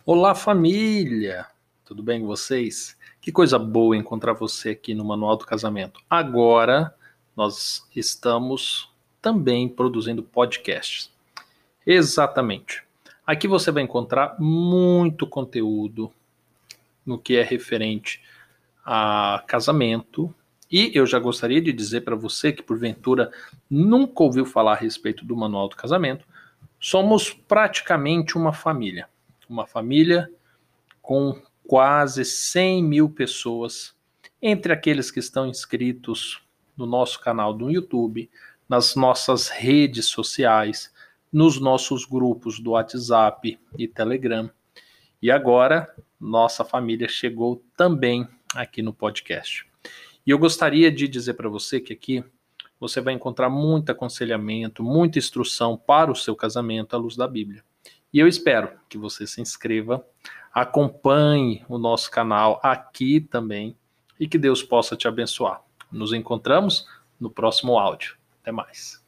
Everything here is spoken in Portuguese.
Olá, família! Tudo bem com vocês? Que coisa boa encontrar você aqui no Manual do Casamento. Agora nós estamos também produzindo podcasts. Exatamente. Aqui você vai encontrar muito conteúdo no que é referente a casamento. E eu já gostaria de dizer para você que porventura nunca ouviu falar a respeito do Manual do Casamento, somos praticamente uma família. Uma família com quase 100 mil pessoas, entre aqueles que estão inscritos no nosso canal do YouTube, nas nossas redes sociais, nos nossos grupos do WhatsApp e Telegram. E agora, nossa família chegou também aqui no podcast. E eu gostaria de dizer para você que aqui você vai encontrar muito aconselhamento, muita instrução para o seu casamento à luz da Bíblia. E eu espero que você se inscreva, acompanhe o nosso canal aqui também e que Deus possa te abençoar. Nos encontramos no próximo áudio. Até mais.